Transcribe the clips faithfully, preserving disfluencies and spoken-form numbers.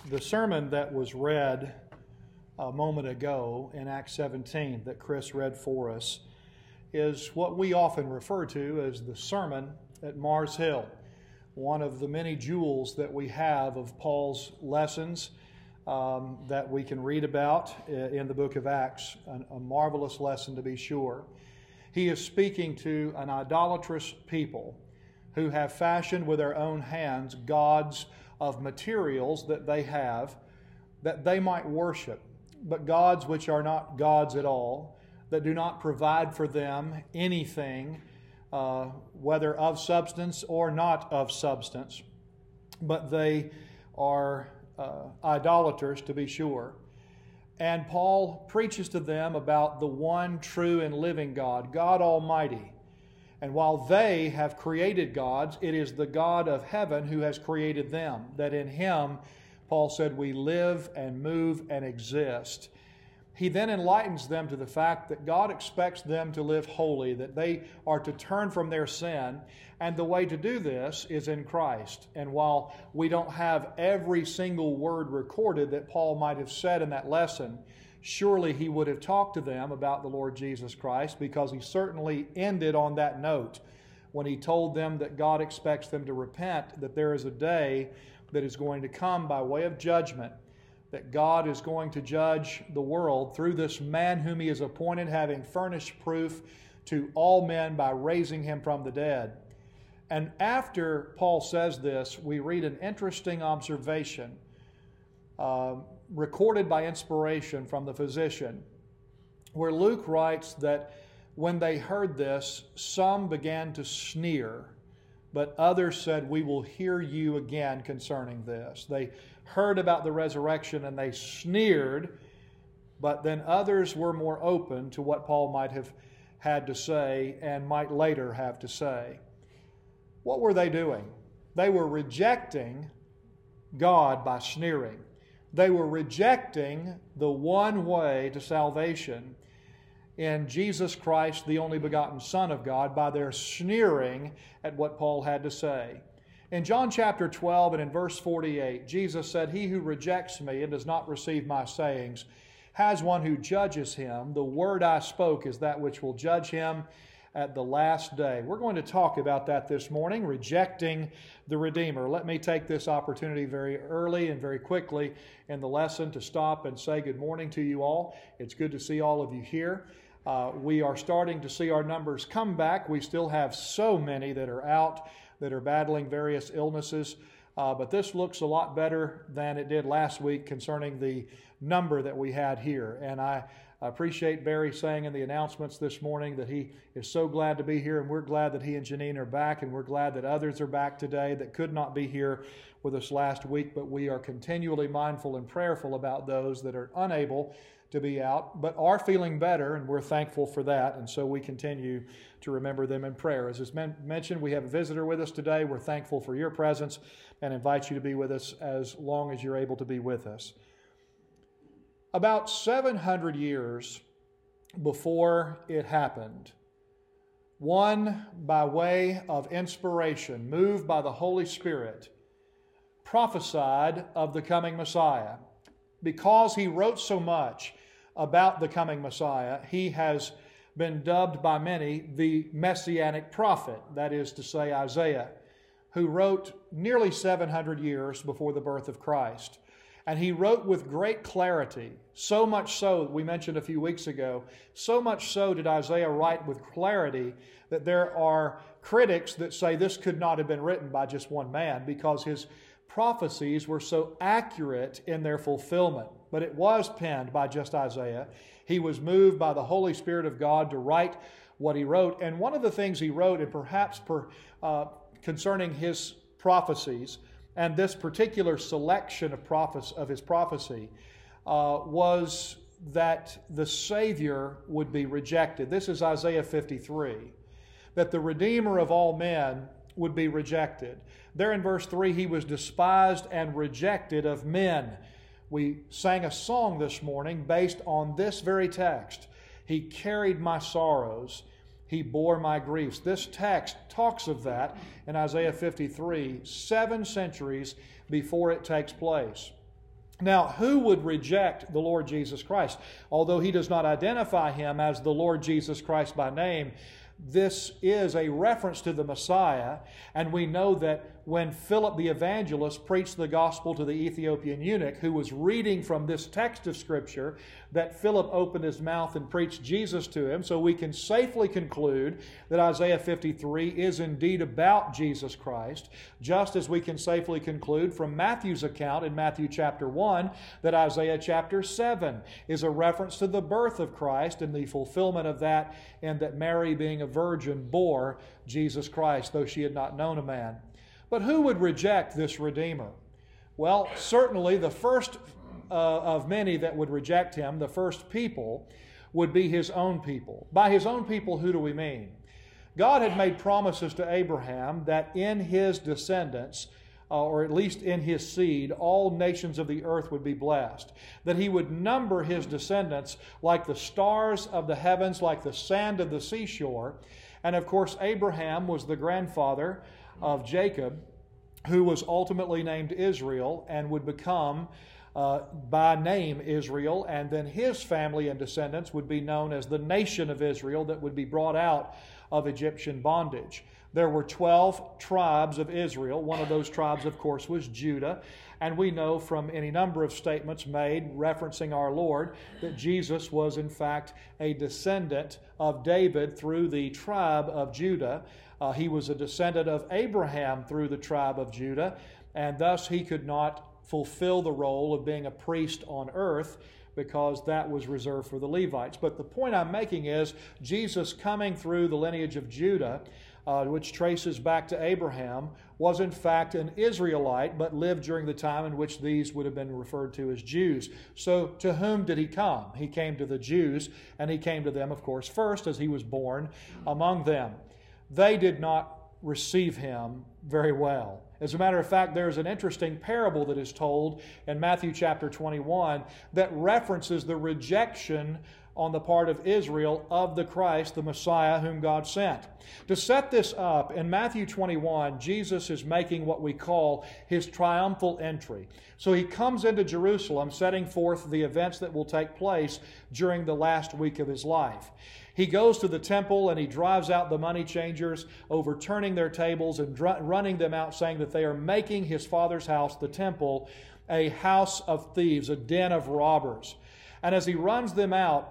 The sermon that was read a moment ago in Acts seventeen that Chris read for us is what we often refer to as the sermon at Mars Hill, one of the many jewels that we have of Paul's lessons um, that we can read about in the book of Acts, a, a marvelous lesson to be sure. He is speaking to an idolatrous people who have fashioned with their own hands gods of materials that they have, that they might worship, but gods which are not gods at all, that do not provide for them anything, uh, whether of substance or not of substance, but they are uh, idolaters to be sure. And Paul preaches to them about the one true and living God, God Almighty. And while they have created gods, it is the God of heaven who has created them, that in Him, Paul said, we live and move and exist. He then enlightens them to the fact that God expects them to live holy, that they are to turn from their sin, and the way to do this is in Christ. And while we don't have every single word recorded that Paul might have said in that lesson, surely he would have talked to them about the Lord Jesus Christ, because he certainly ended on that note when he told them that God expects them to repent, that there is a day that is going to come by way of judgment, that God is going to judge the world through this man whom He has appointed, having furnished proof to all men by raising Him from the dead. And after Paul says this, we read an interesting observation uh, recorded by inspiration from the physician, where Luke writes that when they heard this, some began to sneer, but others said, we will hear you again concerning this. They heard about the resurrection and they sneered, but then others were more open to what Paul might have had to say and might later have to say. What were they doing? They were rejecting God by sneering. They were rejecting the one way to salvation in Jesus Christ, the only begotten Son of God, by their sneering at what Paul had to say. In John chapter twelve and in verse forty-eight, Jesus said, he who rejects me and does not receive my sayings has one who judges him. The word I spoke is that which will judge him at the last day. We're going to talk about that this morning, rejecting the Redeemer. Let me take this opportunity very early and very quickly in the lesson to stop and say good morning to you all. It's good to see all of you here. Uh, we are starting to see our numbers come back. We still have so many that are out, that are battling various illnesses. Uh, but this looks a lot better than it did last week concerning the number that we had here. And I appreciate Barry saying in the announcements this morning that he is so glad to be here, and we're glad that he and Janine are back, and we're glad that others are back today that could not be here with us last week. But we are continually mindful and prayerful about those that are unable to be out, but are feeling better, and we're thankful for that, and so we continue to remember them in prayer. As is men- mentioned, we have a visitor with us today. We're thankful for your presence and invite you to be with us as long as you're able to be with us. About seven hundred years before it happened, one by way of inspiration, moved by the Holy Spirit, prophesied of the coming Messiah. Because he wrote so much about the coming Messiah, he has been dubbed by many the Messianic prophet, that is to say Isaiah, who wrote nearly seven hundred years before the birth of Christ. And he wrote with great clarity, so much so, we mentioned a few weeks ago, so much so did Isaiah write with clarity that there are critics that say this could not have been written by just one man, because his prophecies were so accurate in their fulfillment. But it was penned by just Isaiah. He was moved by the Holy Spirit of God to write what he wrote. And one of the things he wrote, and perhaps per, uh, concerning his prophecies, and this particular selection of, prophes- of his prophecy, uh, was that the Savior would be rejected. This is Isaiah fifty-three, that the Redeemer of all men would be rejected. There in verse three, he was despised and rejected of men. We sang a song this morning based on this very text. He carried my sorrows. He bore my griefs. This text talks of that in Isaiah fifty-three, seven centuries before it takes place. Now, who would reject the Lord Jesus Christ? Although he does not identify him as the Lord Jesus Christ by name, this is a reference to the Messiah, and we know that when Philip the evangelist preached the gospel to the Ethiopian eunuch who was reading from this text of Scripture, that Philip opened his mouth and preached Jesus to him. So we can safely conclude that Isaiah fifty-three is indeed about Jesus Christ, just as we can safely conclude from Matthew's account in Matthew chapter one that Isaiah chapter seven is a reference to the birth of Christ and the fulfillment of that, and that Mary, being a virgin, bore Jesus Christ, though she had not known a man. But who would reject this Redeemer? Well, certainly the first uh, of many that would reject him, the first people, would be his own people. By his own people, who do we mean? God had made promises to Abraham that in his descendants, uh, or at least in his seed, all nations of the earth would be blessed. That he would number his descendants like the stars of the heavens, like the sand of the seashore. And of course, Abraham was the grandfather of Jacob, who was ultimately named Israel and would become uh, by name Israel, and then his family and descendants would be known as the nation of Israel that would be brought out of Egyptian bondage. There were twelve tribes of Israel. One of those tribes, of course, was Judah. And we know from any number of statements made referencing our Lord that Jesus was in fact a descendant of David through the tribe of Judah. Uh, he was a descendant of Abraham through the tribe of Judah, and thus he could not fulfill the role of being a priest on earth because that was reserved for the Levites. But the point I'm making is Jesus coming through the lineage of Judah, uh, which traces back to Abraham, was in fact an Israelite, but lived during the time in which these would have been referred to as Jews. So to whom did he come? He came to the Jews, and he came to them, of course, first as he was born among them. They did not receive him very well. As a matter of fact, there's an interesting parable that is told in Matthew chapter twenty-one that references the rejection on the part of Israel of the Christ, the Messiah whom God sent. To set this up, in Matthew twenty-one, Jesus is making what we call his triumphal entry. So he comes into Jerusalem, setting forth the events that will take place during the last week of his life. He goes to the temple and he drives out the money changers, overturning their tables and dr- running them out, saying that they are making his Father's house, the temple, a house of thieves, a den of robbers. And as he runs them out,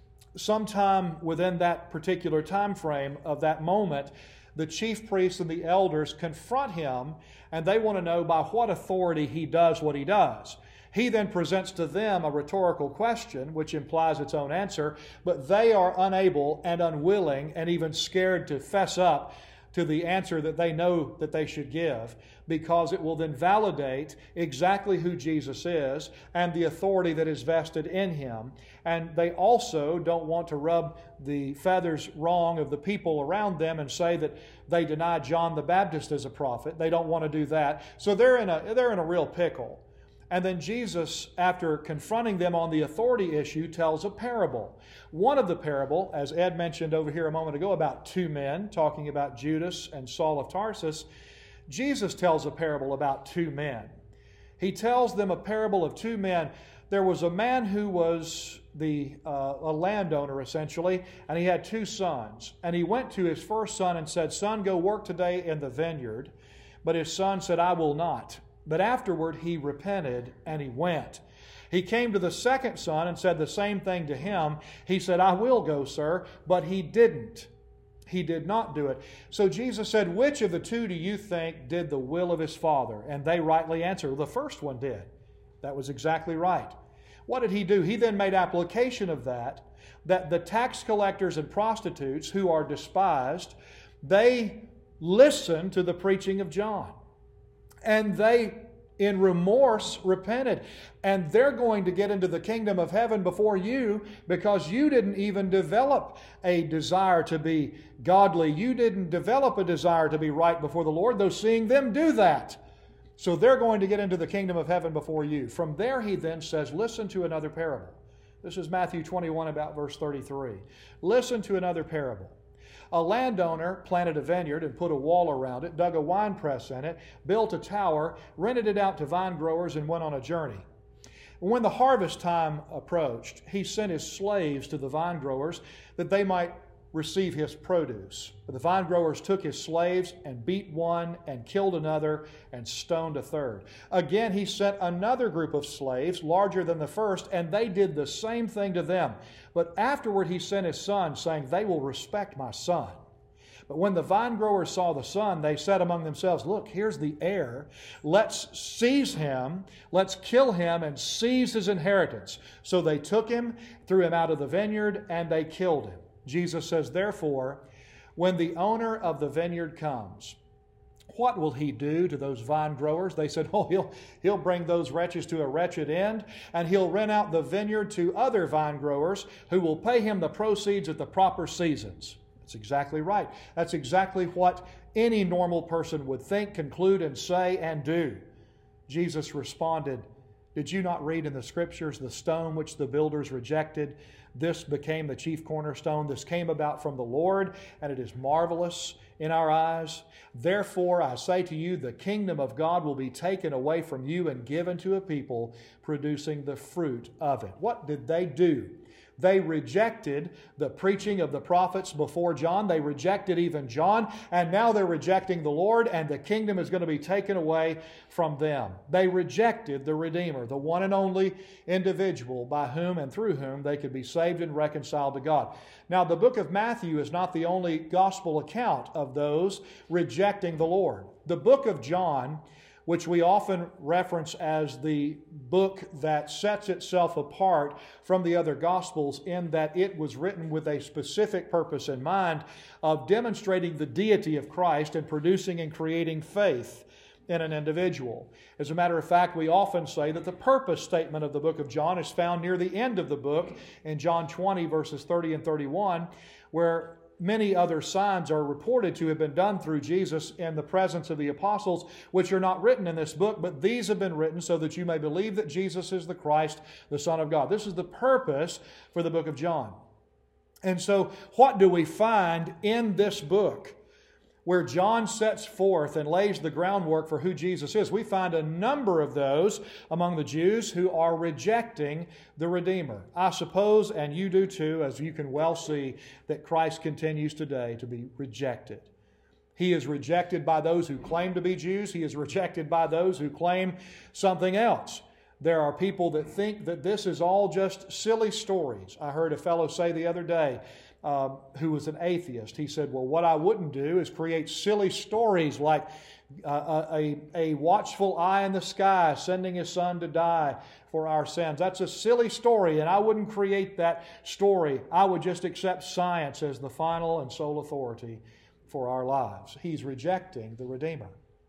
sometime within that particular time frame of that moment, the chief priests and the elders confront him, and they want to know by what authority he does what he does. He then presents to them a rhetorical question, which implies its own answer, but they are unable and unwilling and even scared to fess up to the answer that they know that they should give, because it will then validate exactly who Jesus is and the authority that is vested in him. And they also don't want to rub the feathers wrong of the people around them and say that they deny John the Baptist as a prophet. They don't want to do that. So they're in a, they're in a real pickle. And then Jesus, after confronting them on the authority issue, tells a parable. One of the parable, as Ed mentioned over here a moment ago, about two men, talking about Judas and Saul of Tarsus, Jesus tells a parable about two men. He tells them a parable of two men. There was a man who was the uh, a landowner, essentially, and he had two sons. And he went to his first son and said, "Son, go work today in the vineyard." But his son said, "I will not." But afterward he repented and he went. He came to the second son and said the same thing to him. He said, "I will go, sir," but he didn't. He did not do it. So Jesus said, "Which of the two do you think did the will of his father?" And they rightly answered, "The first one did." That was exactly right. What did he do? He then made application of that, that the tax collectors and prostitutes who are despised, they listened to the preaching of John. And they, in remorse, repented. And they're going to get into the kingdom of heaven before you because you didn't even develop a desire to be godly. You didn't develop a desire to be right before the Lord, though seeing them do that. So they're going to get into the kingdom of heaven before you. From there, he then says, listen to another parable. This is Matthew twenty-one, about verse thirty-three. Listen to another parable. A landowner planted a vineyard and put a wall around it, dug a wine press in it, built a tower, rented it out to vine growers, and went on a journey. When the harvest time approached, he sent his slaves to the vine growers that they might receive his produce. But the vine growers took his slaves and beat one and killed another and stoned a third. Again, he sent another group of slaves, larger than the first, and they did the same thing to them. But afterward he sent his son, saying, they will respect my son. But when the vine growers saw the son, they said among themselves, look, here's the heir. Let's seize him, let's kill him, and seize his inheritance. So they took him, threw him out of the vineyard, and they killed him. Jesus says, therefore, when the owner of the vineyard comes, what will he do to those vine growers? They said, oh, he'll, he'll bring those wretches to a wretched end, and he'll rent out the vineyard to other vine growers who will pay him the proceeds at the proper seasons. That's exactly right. That's exactly what any normal person would think, conclude, and say and do. Jesus responded, did you not read in the Scriptures, the stone which the builders rejected, this became the chief cornerstone. This came about from the Lord, and it is marvelous in our eyes. Therefore, I say to you, the kingdom of God will be taken away from you and given to a people producing the fruit of it. What did they do? They rejected the preaching of the prophets before John. They rejected even John, and now they're rejecting the Lord, and the kingdom is going to be taken away from them. They rejected the Redeemer, the one and only individual by whom and through whom they could be saved and reconciled to God. Now, the book of Matthew is not the only gospel account of those rejecting the Lord. The book of John, which we often reference as the book that sets itself apart from the other Gospels in that it was written with a specific purpose in mind of demonstrating the deity of Christ and producing and creating faith in an individual. As a matter of fact, we often say that the purpose statement of the book of John is found near the end of the book in John twenty, verses thirty and thirty-one, where many other signs are reported to have been done through Jesus in the presence of the apostles, which are not written in this book, but these have been written so that you may believe that Jesus is the Christ, the Son of God. This is the purpose for the book of John. And so what do we find in this book where John sets forth and lays the groundwork for who Jesus is? We find a number of those among the Jews who are rejecting the Redeemer. I suppose, and you do too, as you can well see, that Christ continues today to be rejected. He is rejected by those who claim to be Jews. He is rejected by those who claim something else. There are people that think that this is all just silly stories. I heard a fellow say the other day, Uh, who was an atheist. He said, well, what I wouldn't do is create silly stories like uh, a, a watchful eye in the sky sending his son to die for our sins. That's a silly story, and I wouldn't create that story. I would just accept science as the final and sole authority for our lives. He's rejecting the Redeemer.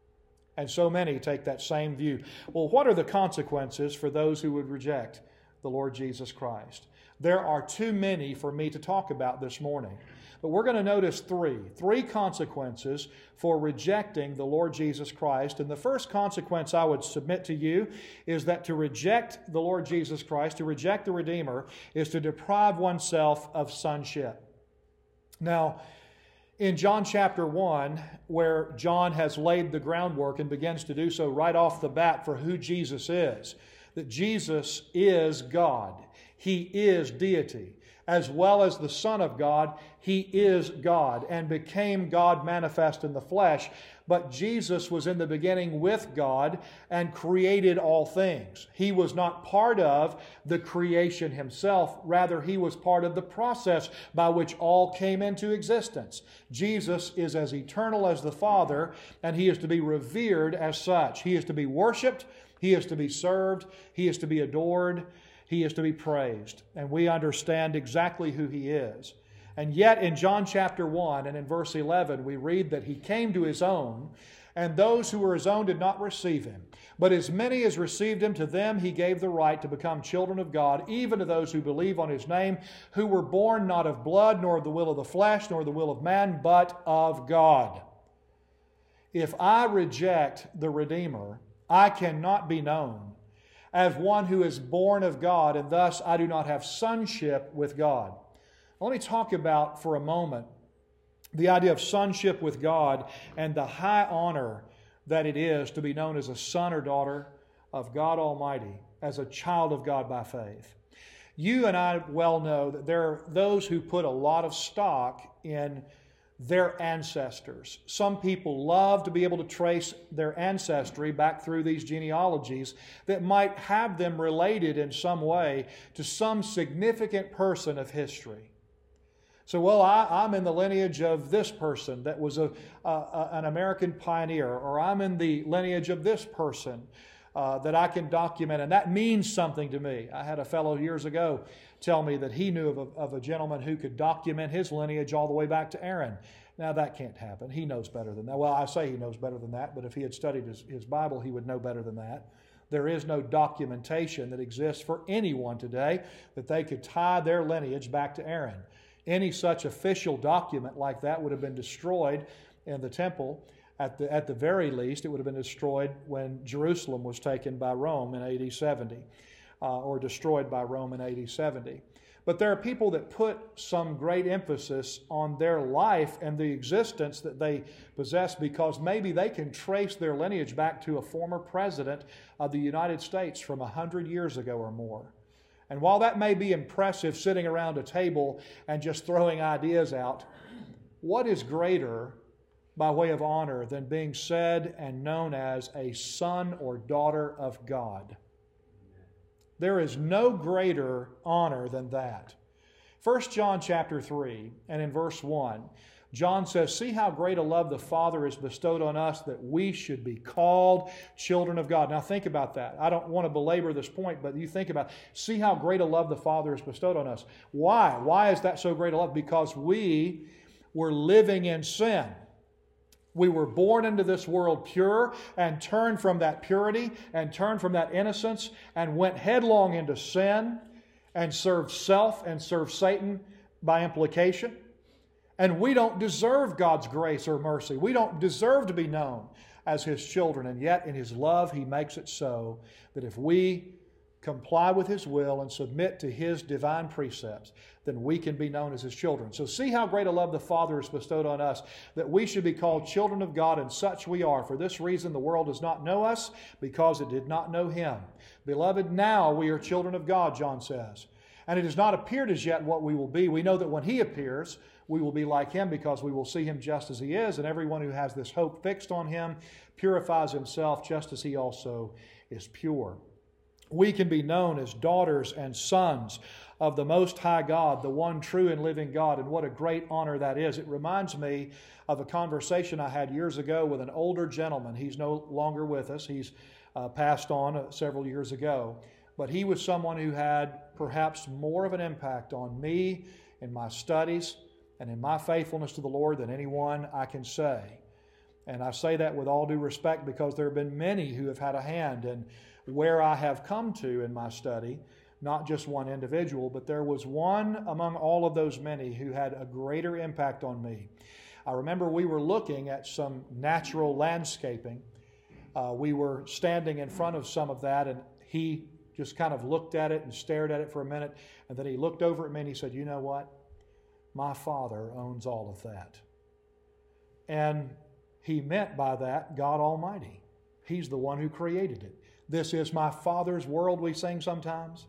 And so many take that same view. Well, what are the consequences for those who would reject the Lord Jesus Christ? There are too many for me to talk about this morning. But we're going to notice three. Three consequences for rejecting the Lord Jesus Christ. And the first consequence I would submit to you is that to reject the Lord Jesus Christ, to reject the Redeemer, is to deprive oneself of sonship. Now, in John chapter one, where John has laid the groundwork and begins to do so right off the bat for who Jesus is, that Jesus is God. He is deity. As well as the Son of God, He is God and became God manifest in the flesh. But Jesus was in the beginning with God and created all things. He was not part of the creation Himself. Rather, He was part of the process by which all came into existence. Jesus is as eternal as the Father, and He is to be revered as such. He is to be worshiped. He is to be served. He is to be adored. He is to be praised. And we understand exactly who He is. And yet in John chapter one and in verse eleven, we read that He came to His own, and those who were His own did not receive Him. But as many as received Him, to them He gave the right to become children of God, even to those who believe on His name, who were born not of blood, nor of the will of the flesh, nor the will of man, but of God. If I reject the Redeemer, I cannot be known as one who is born of God, and thus I do not have sonship with God. Let me talk about for a moment the idea of sonship with God and the high honor that it is to be known as a son or daughter of God Almighty. as a child of God by faith. You and I well know that there are those who put a lot of stock in their ancestors. Some people love to be able to trace their ancestry back through these genealogies that might have them related in some way to some significant person of history. So, well, I, I'm in the lineage of this person that was a, a, a, an American pioneer, or I'm in the lineage of this person uh, that I can document, and that means something to me. I had a fellow years ago tell me that he knew of a, of a gentleman who could document his lineage all the way back to Aaron. Now, that can't happen. He knows better than that. Well, I say he knows better than that, but if he had studied his, his Bible, he would know better than that. There is no documentation that exists for anyone today that they could tie their lineage back to Aaron. Any such official document like that would have been destroyed in the temple. At the, at the very least, it would have been destroyed when Jerusalem was taken by Rome in A D seventy, uh, or destroyed by Rome in A D seventy. But there are people that put some great emphasis on their life and the existence that they possess because maybe they can trace their lineage back to a former president of the United States from one hundred years ago or more. And while that may be impressive sitting around a table and just throwing ideas out, what is greater by way of honor than being said and known as a son or daughter of God? There is no greater honor than that. First John chapter three and in verse one, John says, "See how great a love the Father has bestowed on us that we should be called children of God." Now think about that. I don't want to belabor this point, but you think about it. See how great a love the Father has bestowed on us. Why? Why is that so great a love? Because we were living in sin. We were born into this world pure and turned from that purity and turned from that innocence and went headlong into sin and served self and served Satan by implication. And we don't deserve God's grace or mercy. We don't deserve to be known as His children. And yet in His love, He makes it so that if we comply with His will and submit to His divine precepts, then we can be known as His children. So see how great a love the Father has bestowed on us, that we should be called children of God, and such we are. For this reason the world does not know us, because it did not know Him. Beloved, now we are children of God, John says. And it has not appeared as yet what we will be. We know that when He appears, we will be like Him, because we will see Him just as He is. And everyone who has this hope fixed on Him purifies himself just as He also is pure. We can be known as daughters and sons of the Most High God, the one true and living God, and what a great honor that is. It reminds me of a conversation I had years ago with an older gentleman. He's no longer with us. He's uh, passed on uh, several years ago. But he was someone who had perhaps more of an impact on me in my studies and in my faithfulness to the Lord than anyone I can say. And I say that with all due respect, because there have been many who have had a hand in where I have come to in my study, not just one individual, but there was one among all of those many who had a greater impact on me. I remember we were looking at some natural landscaping. Uh, we were standing in front of some of that, and he just kind of looked at it and stared at it for a minute, and then he looked over at me and he said, "You know what? My Father owns all of that." And he meant by that God Almighty. He's the one who created it. "This is my Father's world," we sing sometimes.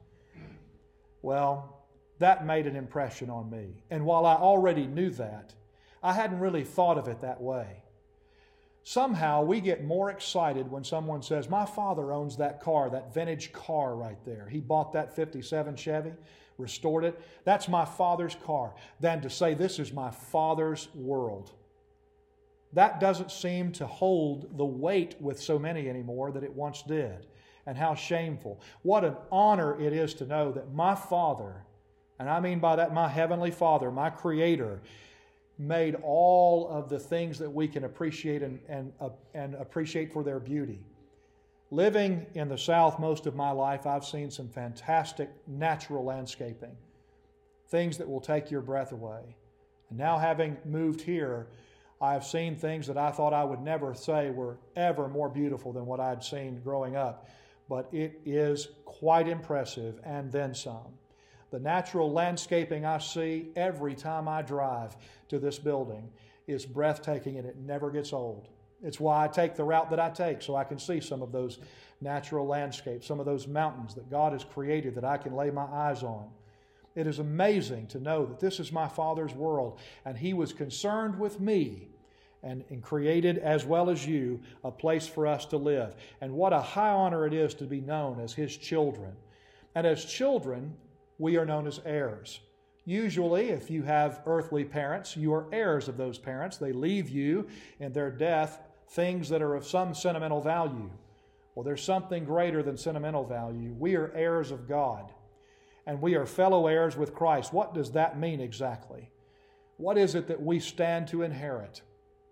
Well, that made an impression on me. And while I already knew that, I hadn't really thought of it that way. Somehow we get more excited when someone says, "My father owns that car, that vintage car right there. He bought that fifty-seven Chevy, restored it. That's my father's car," than to say, "This is my Father's world." That doesn't seem to hold the weight with so many anymore that it once did. And how shameful. What an honor it is to know that my Father, and I mean by that my Heavenly Father, my Creator, made all of the things that we can appreciate and, and, uh, and appreciate for their beauty. Living in the South most of my life, I've seen some fantastic natural landscaping, things that will take your breath away. And now having moved here, I've seen things that I thought I would never say were ever more beautiful than what I'd seen growing up. But it is quite impressive, and then some. The natural landscaping I see every time I drive to this building is breathtaking, and it never gets old. It's why I take the route that I take, so I can see some of those natural landscapes, some of those mountains that God has created that I can lay my eyes on. It is amazing to know that this is my Father's world, and He was concerned with me and, and created, as well as you, a place for us to live. And what a high honor it is to be known as His children. And as children, we are known as heirs. Usually, if you have earthly parents, you are heirs of those parents. They leave you in their death things that are of some sentimental value. Well, there's something greater than sentimental value. We are heirs of God, and we are fellow heirs with Christ. What does that mean exactly? What is it that we stand to inherit?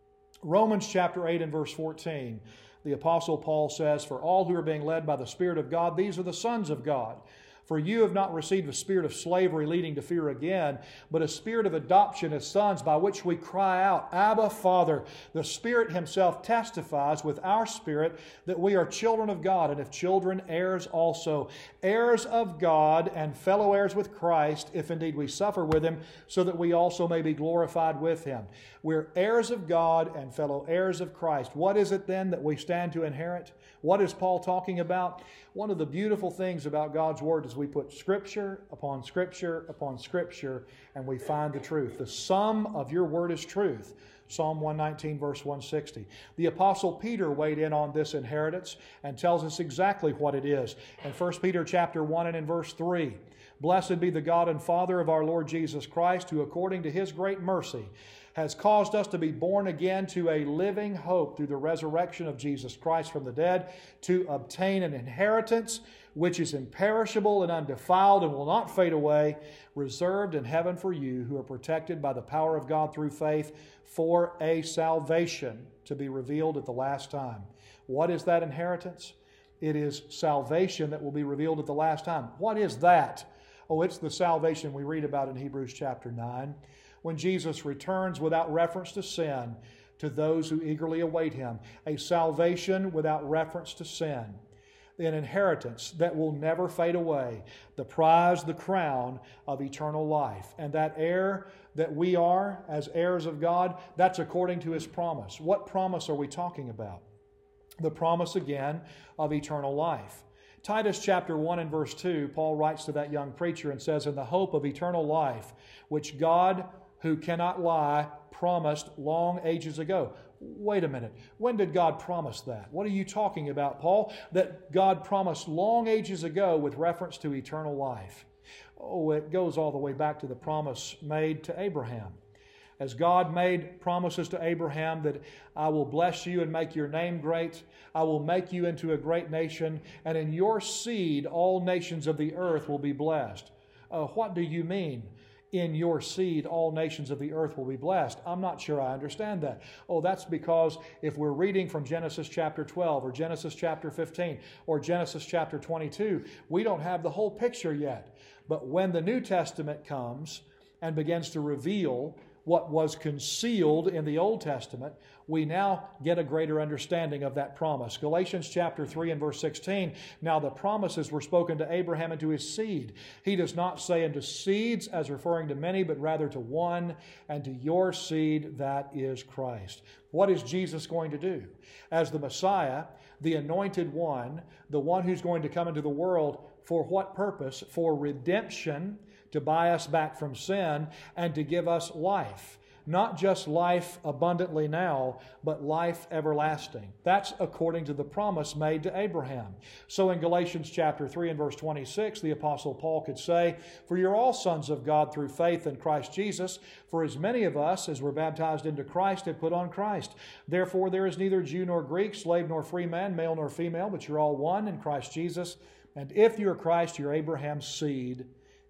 Romans chapter eight and verse fourteen, the Apostle Paul says, "For all who are being led by the Spirit of God, these are the sons of God. For you have not received a spirit of slavery leading to fear again, but a spirit of adoption as sons, by which we cry out, Abba, Father." The Spirit Himself testifies with our spirit that we are children of God, and if children, heirs also. Heirs of God and fellow heirs with Christ, if indeed we suffer with Him, so that we also may be glorified with Him. We're heirs of God and fellow heirs of Christ. What is it then that we stand to inherit? What is Paul talking about? One of the beautiful things about God's Word is we put Scripture upon Scripture upon Scripture, and we find the truth. The sum of your Word is truth. Psalm one nineteen, verse one sixty. The Apostle Peter weighed in on this inheritance and tells us exactly what it is. In First Peter chapter one and in verse three, "Blessed be the God and Father of our Lord Jesus Christ, who according to His great mercy has caused us to be born again to a living hope through the resurrection of Jesus Christ from the dead, to obtain an inheritance which is imperishable and undefiled and will not fade away, reserved in heaven for you who are protected by the power of God through faith for a salvation to be revealed at the last time." What is that inheritance? It is salvation that will be revealed at the last time. What is that? Oh, it's the salvation we read about in Hebrews chapter nine. When Jesus returns without reference to sin to those who eagerly await Him. A salvation without reference to sin. An inheritance that will never fade away. The prize, the crown of eternal life. And that heir that we are as heirs of God, that's according to His promise. What promise are we talking about? The promise again of eternal life. Titus chapter one and verse two, Paul writes to that young preacher and says, "In the hope of eternal life, which God, who cannot lie, promised long ages ago." Wait a minute. When did God promise that? What are you talking about, Paul? That God promised long ages ago with reference to eternal life. Oh, it goes all the way back to the promise made to Abraham. As God made promises to Abraham that I will bless you and make your name great, I will make you into a great nation, and in your seed all nations of the earth will be blessed. Uh, what do you mean? In your seed, all nations of the earth will be blessed. I'm not sure I understand that. Oh, that's because if we're reading from Genesis chapter twelve or Genesis chapter fifteen or Genesis chapter twenty-two, we don't have the whole picture yet. But when the New Testament comes and begins to reveal what was concealed in the Old Testament, we now get a greater understanding of that promise. Galatians chapter three and verse sixteen, "Now the promises were spoken to Abraham and to his seed. He does not say unto seeds as referring to many, but rather to one, and to your seed, that is Christ." What is Jesus going to do? As the Messiah, the anointed one, the one who's going to come into the world, for what purpose? For redemption, to buy us back from sin, and to give us life. Not just life abundantly now, but life everlasting. That's according to the promise made to Abraham. So in Galatians chapter three and verse twenty-six, the Apostle Paul could say, "For you're all sons of God through faith in Christ Jesus. For as many of us as were baptized into Christ have put on Christ. Therefore there is neither Jew nor Greek, slave nor free man, male nor female, but you're all one in Christ Jesus. And if you're Christ, you're Abraham's seed,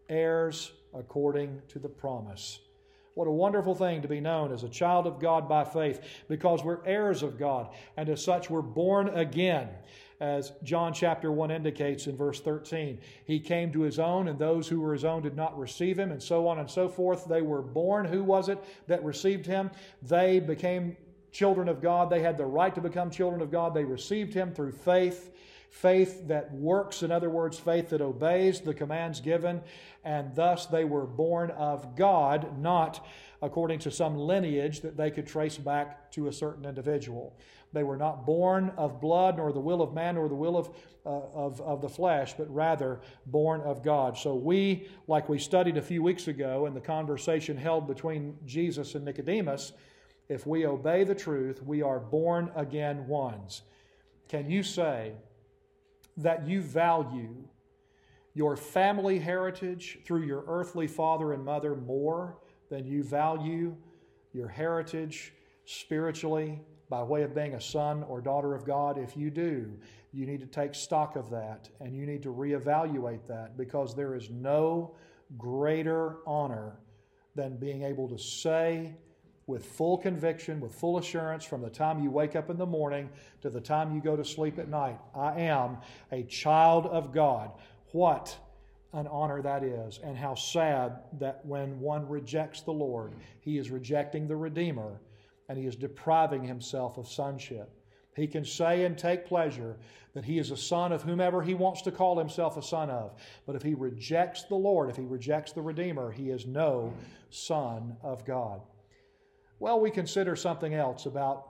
heirs according to the promise." What a wonderful thing to be known as a child of God by faith, because we're heirs of God, and as such we're born again. As John chapter one indicates in verse thirteen, He came to His own, and those who were His own did not receive Him, and so on and so forth. They were born. Who was it that received Him? They became children of God. They had the right to become children of God. They received Him through faith. Faith that works, in other words, faith that obeys the commands given, and thus they were born of God, not according to some lineage that they could trace back to a certain individual. They were not born of blood, nor the will of man, nor the will of, uh, of, of the flesh, but rather born of God. So we, like we studied a few weeks ago in the conversation held between Jesus and Nicodemus, if we obey the truth, we are born again ones. Can you say that you value your family heritage through your earthly father and mother more than you value your heritage spiritually by way of being a son or daughter of God? If you do, you need to take stock of that and you need to reevaluate that, because there is no greater honor than being able to say with full conviction, with full assurance, from the time you wake up in the morning to the time you go to sleep at night, I am a child of God. What an honor that is, and how sad that when one rejects the Lord, he is rejecting the Redeemer, and he is depriving himself of sonship. He can say and take pleasure that he is a son of whomever he wants to call himself a son of. But if he rejects the Lord, if he rejects the Redeemer, he is no son of God. Well, we consider something else about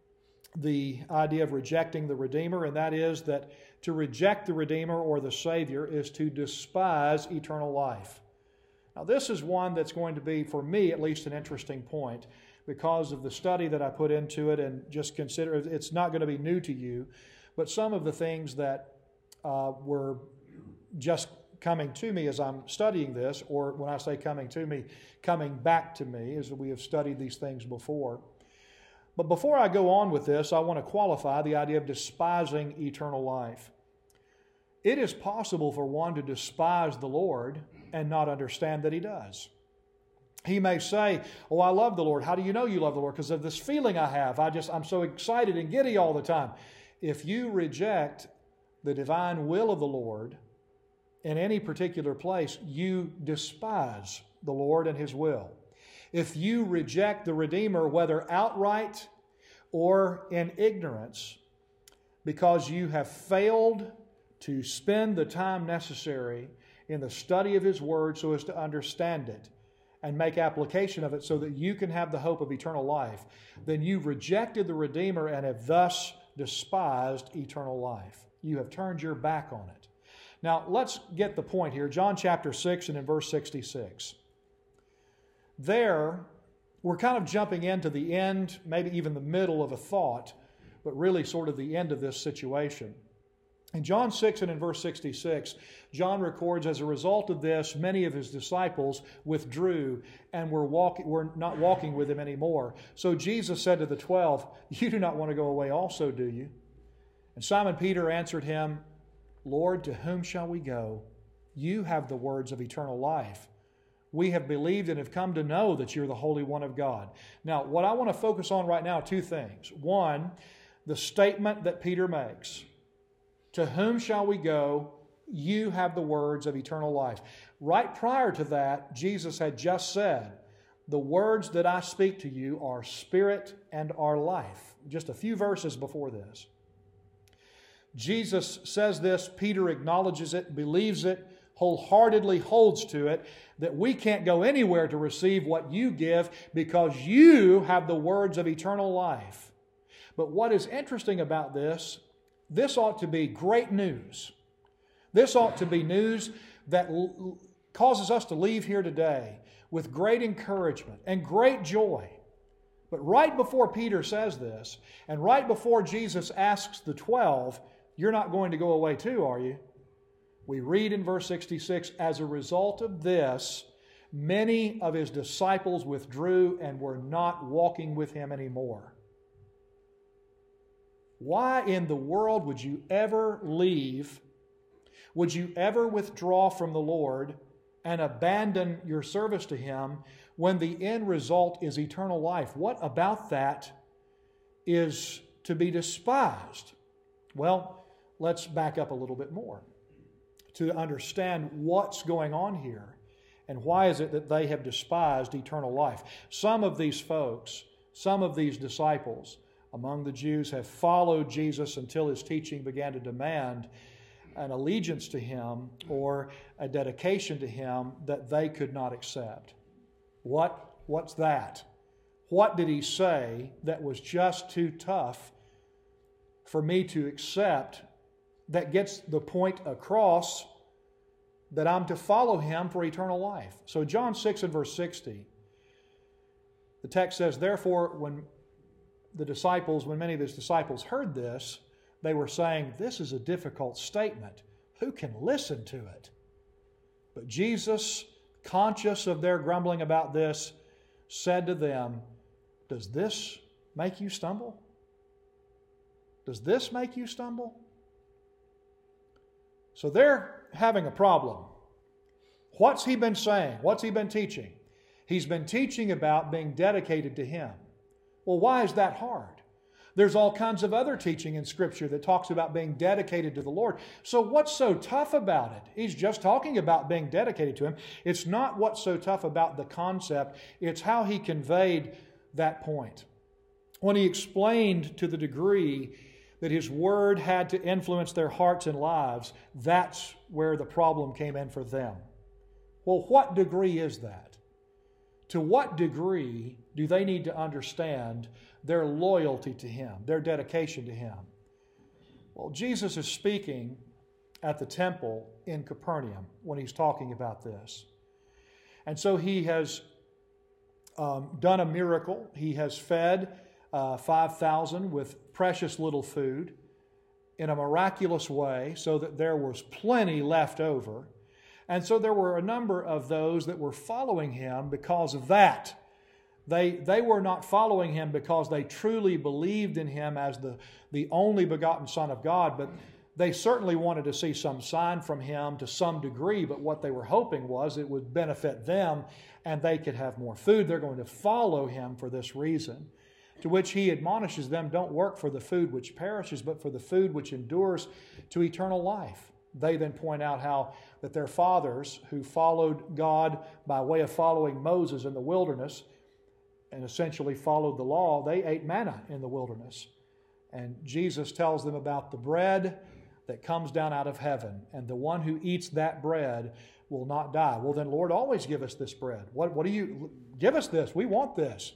the idea of rejecting the Redeemer, and that is that to reject the Redeemer or the Savior is to despise eternal life. Now, this is one that's going to be, for me at least, an interesting point, because of the study that I put into it, and just consider it's not going to be new to you, but some of the things that uh, were just coming to me as I'm studying this, or when I say coming to me, coming back to me, as we have studied these things before. But before I go on with this, I want to qualify the idea of despising eternal life. It is possible for one to despise the Lord and not understand that He does. He may say, oh, I love the Lord. How do you know you love the Lord? Because of this feeling I have. I just, I'm so excited and giddy all the time. If you reject the divine will of the Lord in any particular place, you despise the Lord and His will. If you reject the Redeemer, whether outright or in ignorance, because you have failed to spend the time necessary in the study of His Word so as to understand it and make application of it so that you can have the hope of eternal life, then you've rejected the Redeemer and have thus despised eternal life. You have turned your back on it. Now, let's get the point here. John chapter six and in verse sixty-six. There, we're kind of jumping into the end, maybe even the middle of a thought, but really sort of the end of this situation. In John six and in verse sixty-six, John records, as a result of this, many of his disciples withdrew and were, walking, were not walking with him anymore. So Jesus said to the twelve, you do not want to go away also, do you? And Simon Peter answered him, Lord, to whom shall we go? You have the words of eternal life. We have believed and have come to know that you're the Holy One of God. Now, what I want to focus on right now, two things. One, the statement that Peter makes. To whom shall we go? You have the words of eternal life. Right prior to that, Jesus had just said, the words that I speak to you are spirit and are life. Just a few verses before this. Jesus says this, Peter acknowledges it, believes it, wholeheartedly holds to it, that we can't go anywhere to receive what you give because you have the words of eternal life. But what is interesting about this, this ought to be great news. This ought to be news that l- causes us to leave here today with great encouragement and great joy. But right before Peter says this, and right before Jesus asks the twelve, you're not going to go away too, are you? We read in verse sixty-six, as a result of this, many of his disciples withdrew and were not walking with him anymore. Why in the world would you ever leave? Would you ever withdraw from the Lord and abandon your service to Him when the end result is eternal life? What about that is to be despised? Well, let's back up a little bit more to understand what's going on here and why is it that they have despised eternal life. Some of these folks, some of these disciples among the Jews have followed Jesus until His teaching began to demand an allegiance to Him or a dedication to Him that they could not accept. What, what's that? What did He say that was just too tough for me to accept that gets the point across that I'm to follow Him for eternal life. So John six and verse sixty, the text says, therefore, when the disciples, when many of His disciples heard this, they were saying, this is a difficult statement. Who can listen to it? But Jesus, conscious of their grumbling about this, said to them, does this make you stumble? Does this make you stumble? So they're having a problem. What's He been saying? What's He been teaching? He's been teaching about being dedicated to Him. Well, why is that hard? There's all kinds of other teaching in Scripture that talks about being dedicated to the Lord. So what's so tough about it? He's just talking about being dedicated to Him. It's not what's so tough about the concept. It's how He conveyed that point. When He explained to the degree that His Word had to influence their hearts and lives, that's where the problem came in for them. Well, what degree is that? To what degree do they need to understand their loyalty to Him, their dedication to Him? Well, Jesus is speaking at the temple in Capernaum when He's talking about this. And so He has um, done a miracle. He has fed uh, five thousand with precious little food in a miraculous way so that there was plenty left over. And so there were a number of those that were following Him because of that. They, they were not following Him because they truly believed in Him as the, the only begotten Son of God, but they certainly wanted to see some sign from Him to some degree, but what they were hoping was it would benefit them and they could have more food. They're going to follow Him for this reason. To which He admonishes them, don't work for the food which perishes, but for the food which endures to eternal life. They then point out how that their fathers, who followed God by way of following Moses in the wilderness and essentially followed the law, they ate manna in the wilderness. And Jesus tells them about the bread that comes down out of heaven, and the one who eats that bread will not die. Well, then, Lord, always give us this bread. What, what do you, give us this. We want this.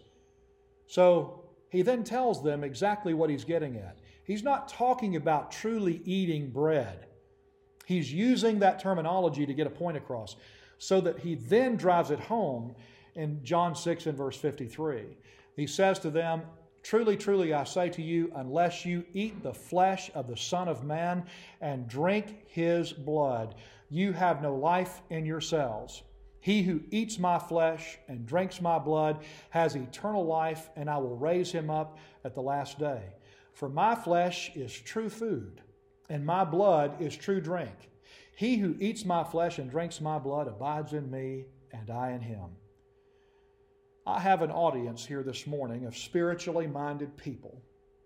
So He then tells them exactly what He's getting at. He's not talking about truly eating bread. He's using that terminology to get a point across so that He then drives it home in John six and verse fifty-three. He says to them, truly, truly, I say to you, unless you eat the flesh of the Son of Man and drink His blood, you have no life in yourselves. He who eats my flesh and drinks my blood has eternal life, and I will raise him up at the last day. For my flesh is true food, and my blood is true drink. He who eats my flesh and drinks my blood abides in me, and I in him. I have an audience here this morning of spiritually minded people.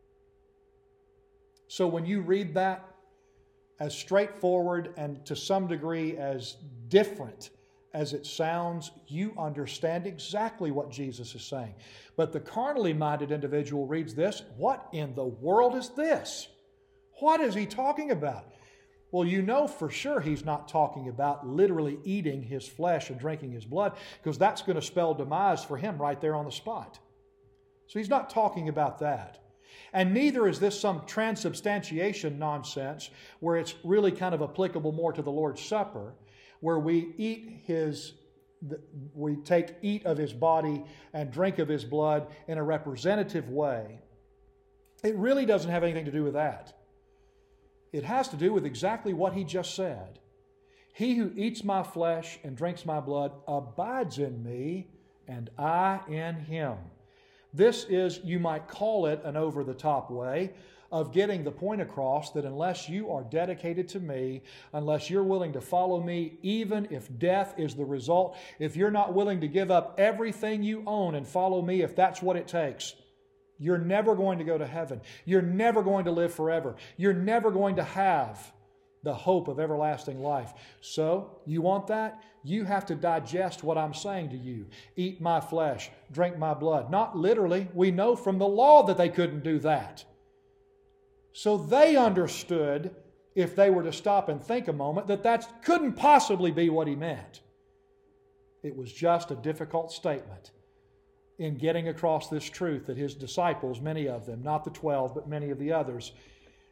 So when you read that, as straightforward and to some degree as different as it sounds, you understand exactly what Jesus is saying. But the carnally minded individual reads this, what in the world is this? What is He talking about? Well, you know for sure He's not talking about literally eating His flesh and drinking His blood, because that's going to spell demise for Him right there on the spot. So He's not talking about that. And neither is this some transubstantiation nonsense where it's really kind of applicable more to the Lord's Supper, where we eat His, we take, eat of His body and drink of His blood in a representative way. It really doesn't have anything to do with that. It has to do with exactly what He just said. He who eats my flesh and drinks my blood abides in me, and I in him. This is, you might call it, an over-the-top way of getting the point across that unless you are dedicated to me, unless you're willing to follow me, even if death is the result, if you're not willing to give up everything you own and follow me, if that's what it takes, you're never going to go to heaven. You're never going to live forever. You're never going to have the hope of everlasting life. So, you want that? You have to digest what I'm saying to you. Eat my flesh, drink my blood. Not literally. We know from the law that they couldn't do that. So they understood, if they were to stop and think a moment, that that couldn't possibly be what He meant. It was just a difficult statement in getting across this truth that His disciples, many of them, not the twelve, but many of the others,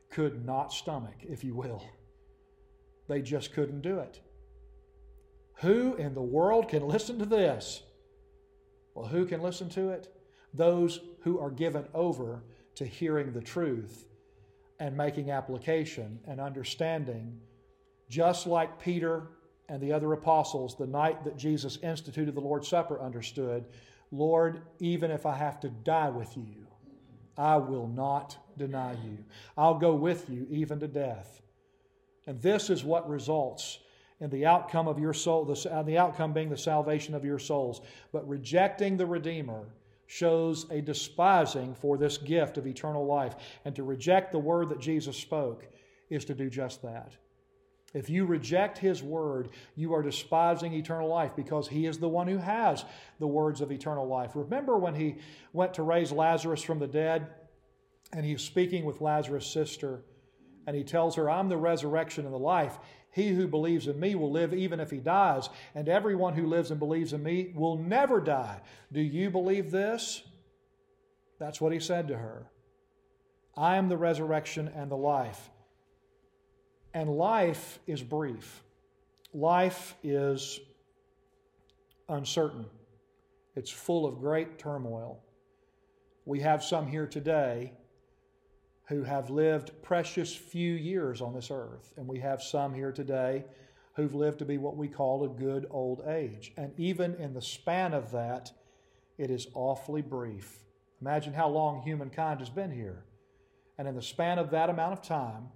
could not stomach, if you will. They just couldn't do it. Who in the world can listen to this? Well, who can listen to it? Those who are given over to hearing the truth and making application and understanding, just like Peter and the other apostles, the night that Jesus instituted the Lord's Supper, understood, Lord, even if I have to die with you, I will not deny you. I'll go with you even to death. And this is what results in the outcome of your soul, the, the outcome being the salvation of your souls. But rejecting the Redeemer shows a despising for this gift of eternal life. And to reject the word that Jesus spoke is to do just that. If you reject His word, you are despising eternal life, because He is the one who has the words of eternal life. Remember when He went to raise Lazarus from the dead, and He's speaking with Lazarus' sister, and He tells her, I'm the resurrection and the life. He who believes in me will live even if he dies, and everyone who lives and believes in me will never die. Do you believe this? That's what He said to her. I am the resurrection and the life. And life is brief. Life is uncertain. It's full of great turmoil. We have some here today who have lived precious few years on this earth. And we have some here today who've lived to be what we call a good old age. And even in the span of that, it is awfully brief. Imagine how long humankind has been here. And in the span of that amount of time,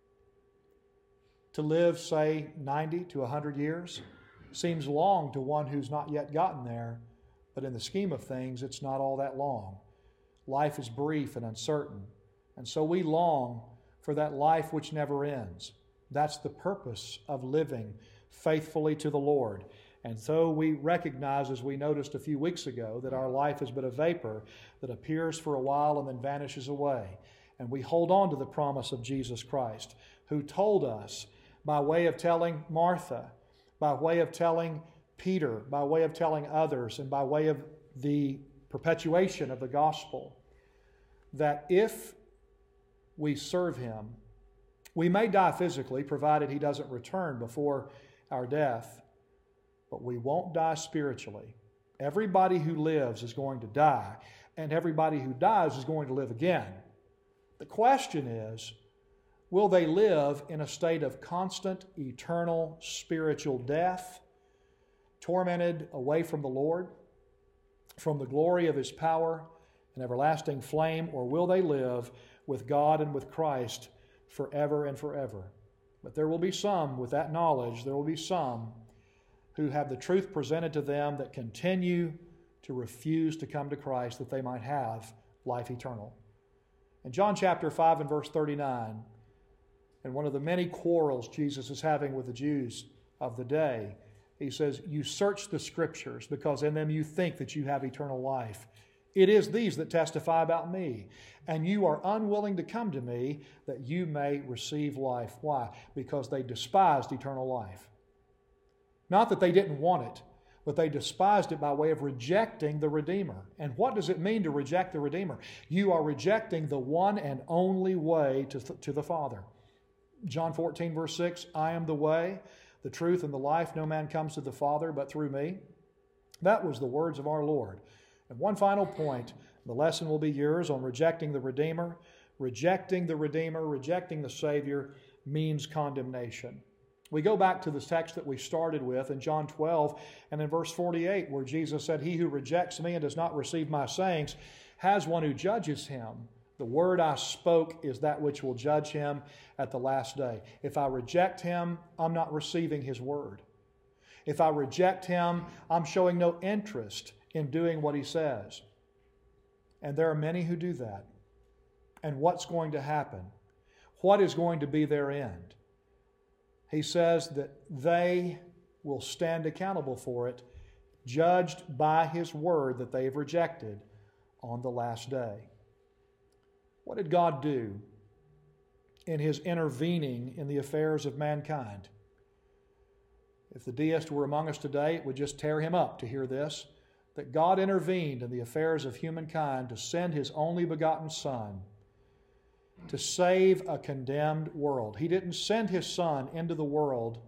to live, say, ninety to one hundred years seems long to one who's not yet gotten there. But in the scheme of things, it's not all that long. Life is brief and uncertain. And so we long for that life which never ends. That's the purpose of living faithfully to the Lord. And so we recognize, as we noticed a few weeks ago, that our life is but a vapor that appears for a while and then vanishes away. And we hold on to the promise of Jesus Christ, who told us, by way of telling Martha, by way of telling Peter, by way of telling others, and by way of the perpetuation of the gospel, that if we serve Him, we may die physically, provided He doesn't return before our death, but we won't die spiritually. Everybody who lives is going to die, and everybody who dies is going to live again. The question is, will they live in a state of constant, eternal, spiritual death, tormented away from the Lord, from the glory of His power and everlasting flame, or will they live with God and with Christ forever and forever? But there will be some, with that knowledge, there will be some who have the truth presented to them that continue to refuse to come to Christ that they might have life eternal. In John chapter five and verse thirty-nine, in one of the many quarrels Jesus is having with the Jews of the day, He says, you search the Scriptures because in them you think that you have eternal life. It is these that testify about me, and you are unwilling to come to me that you may receive life. Why? Because they despised eternal life. Not that they didn't want it, but they despised it by way of rejecting the Redeemer. And what does it mean to reject the Redeemer? You are rejecting the one and only way to, th- to the Father. John fourteen, verse six, I am the way, the truth, and the life. No man comes to the Father but through me. That was the words of our Lord. And one final point, the lesson will be yours on rejecting the Redeemer. Rejecting the Redeemer, rejecting the Savior means condemnation. We go back to the text that we started with in John twelve and in verse forty-eight, where Jesus said, he who rejects me and does not receive my sayings has one who judges him. The word I spoke is that which will judge him at the last day. If I reject him, I'm not receiving his word. If I reject him, I'm showing no interest in doing what he says. And there are many who do that. And what's going to happen? What is going to be their end? He says that they will stand accountable for it, judged by his word that they have rejected on the last day. What did God do in his intervening in the affairs of mankind? If the deist were among us today, it would just tear him up to hear this, that God intervened in the affairs of humankind to send his only begotten Son. to save a condemned world. He didn't send His Son into the world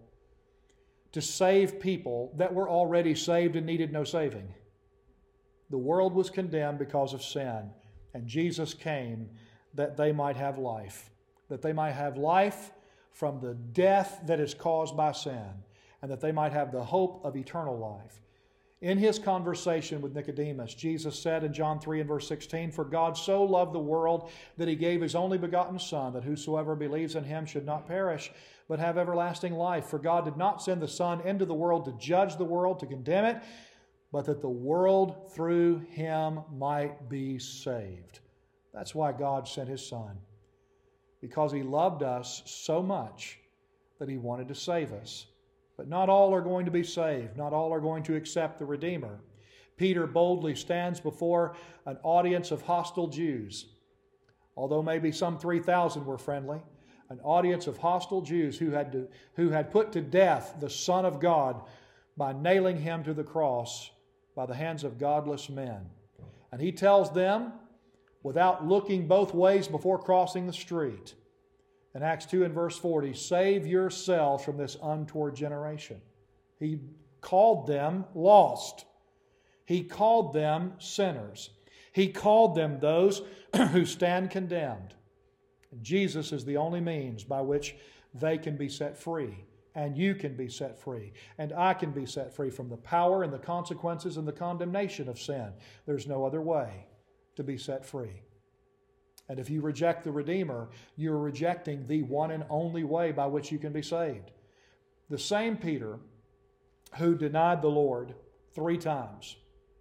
to save people that were already saved and needed no saving. The world was condemned because of sin, and Jesus came that they might have life, that they might have life from the death that is caused by sin, and that they might have the hope of eternal life. In His conversation with Nicodemus, Jesus said in John three and verse sixteen, "For God so loved the world that He gave His only begotten Son, that whosoever believes in Him should not perish, but have everlasting life. For God did not send the Son into the world to judge the world, to condemn it, but that the world through Him might be saved." That's why God sent His Son, because He loved us so much that He wanted to save us. But not all are going to be saved. Not all are going to accept the Redeemer. Peter boldly stands before an audience of hostile Jews, although maybe some three thousand were friendly. An audience of hostile Jews who had, to, who had put to death the Son of God by nailing Him to the cross by the hands of godless men. And he tells them, without looking both ways before crossing the street, in Acts two and verse forty, "Save yourselves from this untoward generation." He called them lost. He called them sinners. He called them those who stand condemned. And Jesus is the only means by which they can be set free. And you can be set free. And I can be set free from the power and the consequences and the condemnation of sin. There's no other way to be set free. And if you reject the Redeemer, you're rejecting the one and only way by which you can be saved. The same Peter who denied the Lord three times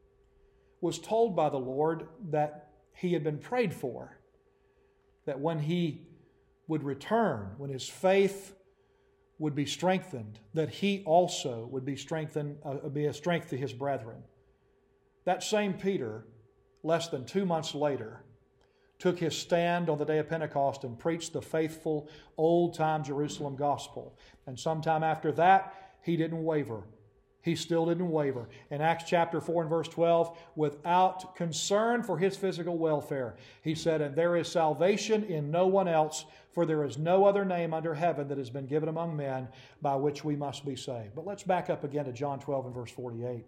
was told by the Lord that he had been prayed for, that when he would return, when his faith would be strengthened, that he also would be strengthened, uh, be a strength to his brethren. That same Peter, less than two months later, took his stand on the day of Pentecost and preached the faithful old-time Jerusalem gospel. And sometime after that, he didn't waver. He still didn't waver. In Acts chapter four and verse twelve, without concern for his physical welfare, he said, "And there is salvation in no one else, for there is no other name under heaven that has been given among men by which we must be saved." But let's back up again to John twelve and verse forty-eight.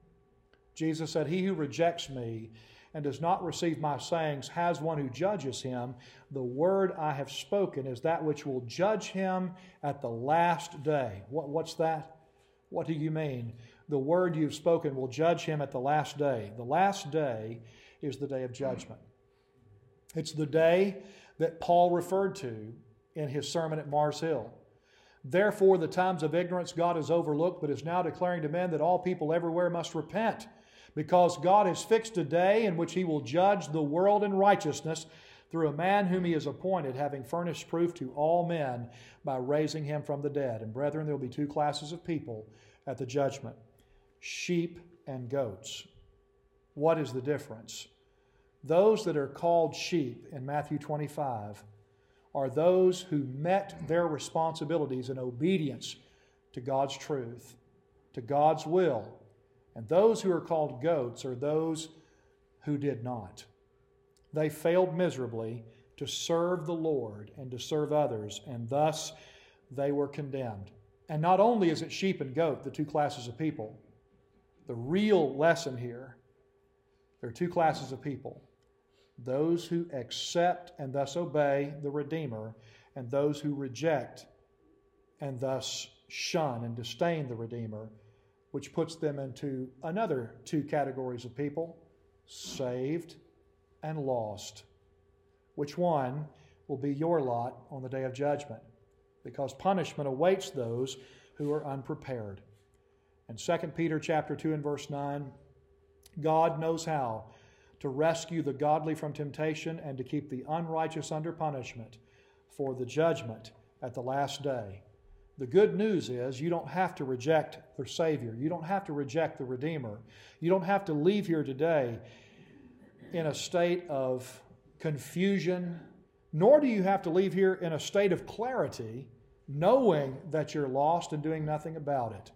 Jesus said, "He who rejects me and does not receive my sayings has one who judges him. The word I have spoken is that which will judge him at the last day." What, what's that? What do you mean? The word you've spoken will judge him at the last day. The last day is the day of judgment. It's the day that Paul referred to in his sermon at Mars Hill. "Therefore, the times of ignorance God has overlooked, but is now declaring to men that all people everywhere must repent, because God has fixed a day in which He will judge the world in righteousness through a man whom He has appointed, having furnished proof to all men by raising Him from the dead." And brethren, there will be two classes of people at the judgment: sheep and goats. What is the difference? Those that are called sheep in Matthew twenty-five are those who met their responsibilities in obedience to God's truth, to God's will. And those who are called goats are those who did not. They failed miserably to serve the Lord and to serve others, and thus they were condemned. And not only is it sheep and goat, the two classes of people, the real lesson here, there are two classes of people: those who accept and thus obey the Redeemer, and those who reject and thus shun and disdain the Redeemer, which puts them into another two categories of people: saved and lost. Which one will be your lot on the day of judgment? Because punishment awaits those who are unprepared. In Second Peter chapter two and verse nine, God knows how to rescue the godly from temptation and to keep the unrighteous under punishment for the judgment at the last day. The good news is you don't have to reject the Savior. You don't have to reject the Redeemer. You don't have to leave here today in a state of confusion, nor do you have to leave here in a state of clarity, knowing that you're lost and doing nothing about it.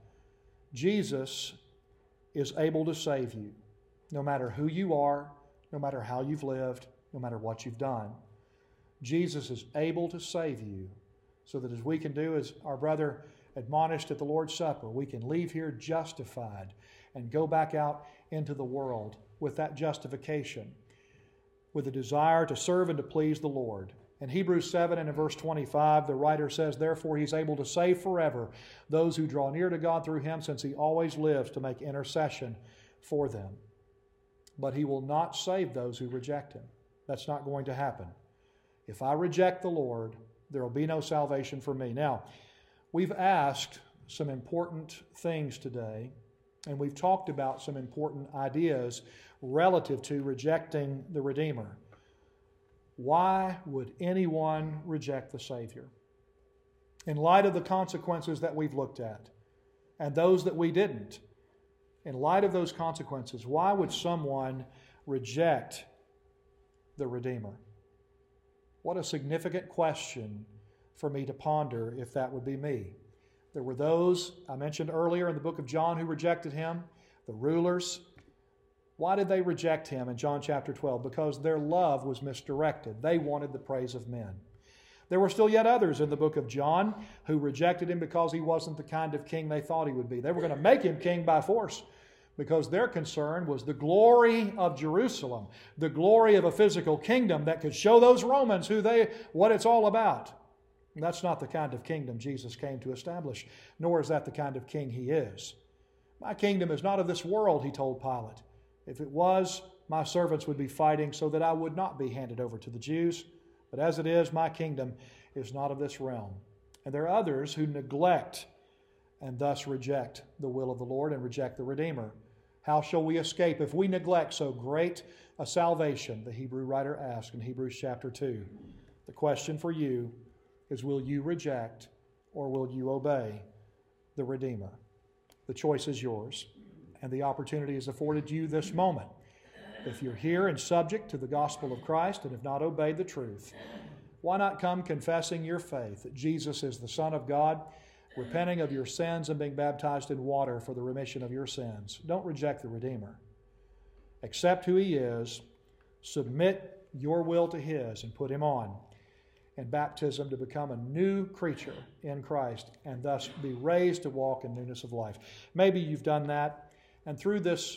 Jesus is able to save you, no matter who you are, no matter how you've lived, no matter what you've done. Jesus is able to save you, so that as we can do, as our brother admonished at the Lord's Supper, we can leave here justified and go back out into the world with that justification, with a desire to serve and to please the Lord. In Hebrews seven and in verse twenty-five, the writer says, "Therefore he's able to save forever those who draw near to God through him, since he always lives to make intercession for them. But he will not save those who reject him." That's not going to happen. If I reject the Lord, there will be no salvation for me. Now, we've asked some important things today, and we've talked about some important ideas relative to rejecting the Redeemer. Why would anyone reject the Savior? In light of the consequences that we've looked at, and those that we didn't, in light of those consequences, why would someone reject the Redeemer? What a significant question for me to ponder if that would be me. There were those I mentioned earlier in the book of John who rejected him, the rulers. Why did they reject him in John chapter twelve? Because their love was misdirected. They wanted the praise of men. There were still yet others in the book of John who rejected him because he wasn't the kind of king they thought he would be. They were going to make him king by force, because their concern was the glory of Jerusalem, the glory of a physical kingdom that could show those Romans who they, what it's all about. And that's not the kind of kingdom Jesus came to establish, nor is that the kind of king he is. "My kingdom is not of this world," he told Pilate. "If it was, my servants would be fighting so that I would not be handed over to the Jews. But as it is, my kingdom is not of this realm." And there are others who neglect and thus reject the will of the Lord and reject the Redeemer. How shall we escape if we neglect so great a salvation? The Hebrew writer asks in Hebrews chapter two. The question for you is, will you reject or will you obey the Redeemer? The choice is yours, and the opportunity is afforded you this moment. If you're here and subject to the gospel of Christ and have not obeyed the truth, why not come confessing your faith that Jesus is the Son of God, repenting of your sins and being baptized in water for the remission of your sins? Don't reject the Redeemer. Accept who he is, submit your will to his, and put him on in baptism to become a new creature in Christ and thus be raised to walk in newness of life. Maybe you've done that, and through this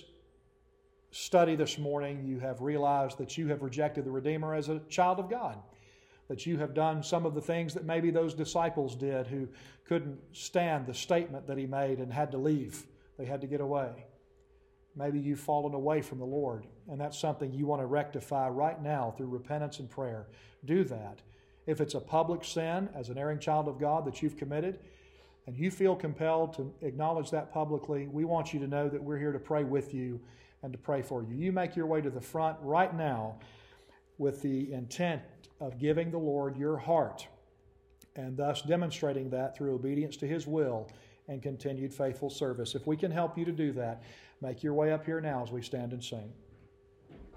study this morning, you have realized that you have rejected the Redeemer as a child of God, that you have done some of the things that maybe those disciples did who couldn't stand the statement that he made and had to leave. They had to get away. Maybe you've fallen away from the Lord, and that's something you want to rectify right now through repentance and prayer. Do that. If it's a public sin as an erring child of God that you've committed, and you feel compelled to acknowledge that publicly, we want you to know that we're here to pray with you and to pray for you. You make your way to the front right now with the intent of giving the Lord your heart and thus demonstrating that through obedience to his will and continued faithful service. If we can help you to do that, make your way up here now as we stand and sing.